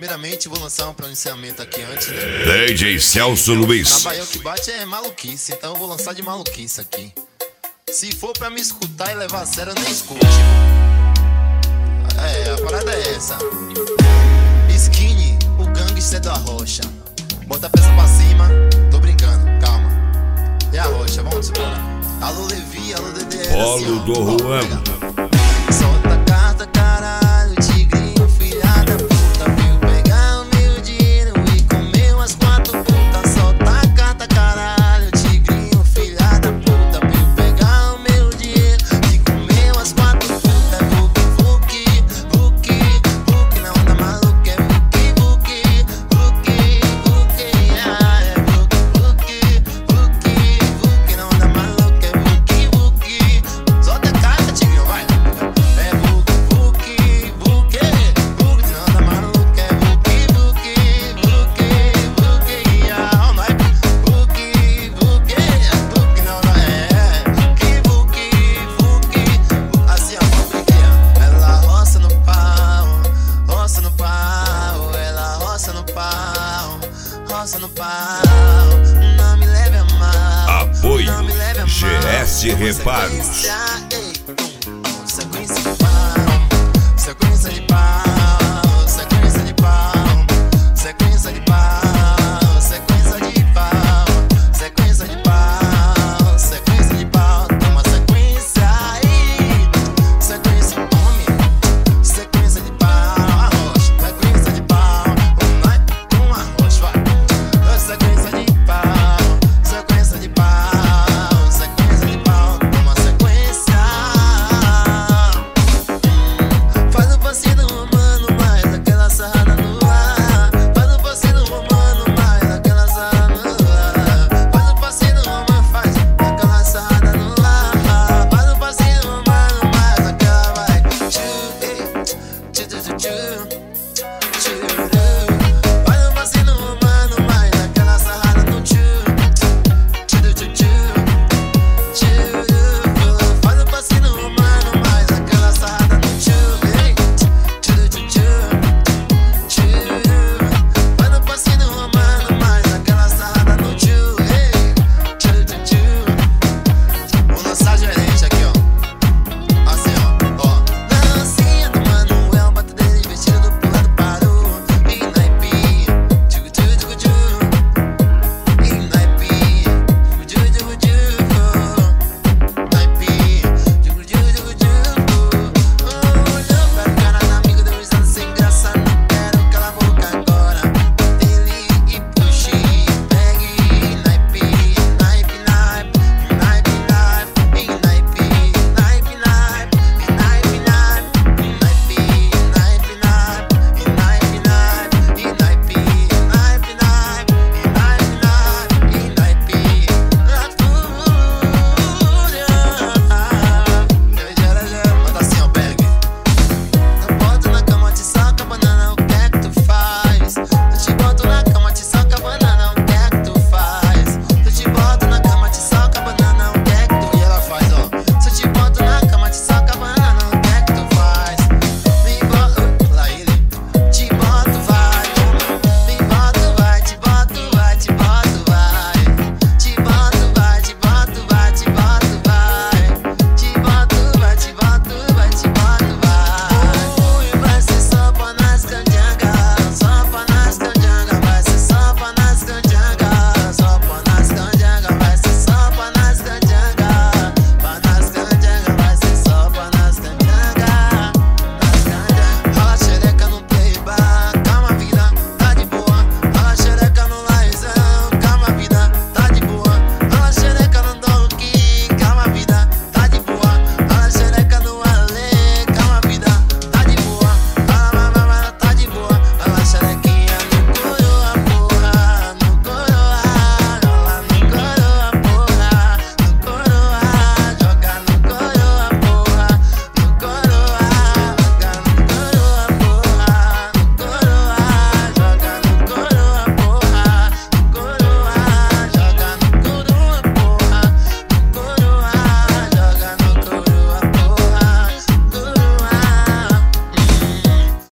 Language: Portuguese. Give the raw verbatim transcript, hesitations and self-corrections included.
Primeiramente, vou lançar um pronunciamento aqui antes, né? D J Celso Luiz. Na Bahia o que bate é maluquice, então eu vou lançar de maluquice aqui. Se for pra me escutar e levar a sério, eu nem escute. É, a parada é essa. Skinny, o gangster da rocha. Bota a peça pra cima, tô brincando, calma. E a rocha, vamos embora. Alô Levi, alô Dedé. Polo assim, do Juan. Solta a carta, caralho, tigrinho, filha da puta. Viu pegar o meu dinheiro e comer umas quatro putas. Solta a carta, caralho, tigrinho, filha da puta. Viu pegar o meu dinheiro e comer umas quatro putas. Vuki, vuki, vuki, vuki, na onda maluca é vuki, vuki, vuki, vuki, ah, é vuki, vuki, vuki, vuki, na onda maluca é vuki, vuki. Solta a carta, tigrinho, vai. É vuki, vuki, vuki, vuki, na onda maluca é vuki, vuki, vuki, vuki, ah, não é vuki, vuki, vuki, não, não é vuki, vuki, vuki, assim ó, vuki, ela roça no pau, roça no pau, ela roça no pau, roça no pau, não me leve a mal, Apoio não me leve a mal. G S Reparos. Sequência, ei, um, sequência de pau, sequência de pau, sequência de pau, sequência de pau, sequência de pau, sequência de pau, sequência de pau, toma sequência aí, sequência homem, sequência de pau, arrocha, sequência de pau, um, um arrocha, vai, sequência de pau, sequência de pau, sequência de pau, toma sequência. Faz o passinho romano, mais aquela sarrada no ar. Faz o passinho romano, mais aquela sarrada no ar. Faz o passinho romano, faz aquela sarrada no ar. Faz o passinho romano, mais aquela vai. Tchu, ei, tchu, tchu, tchu, tchu, tchu.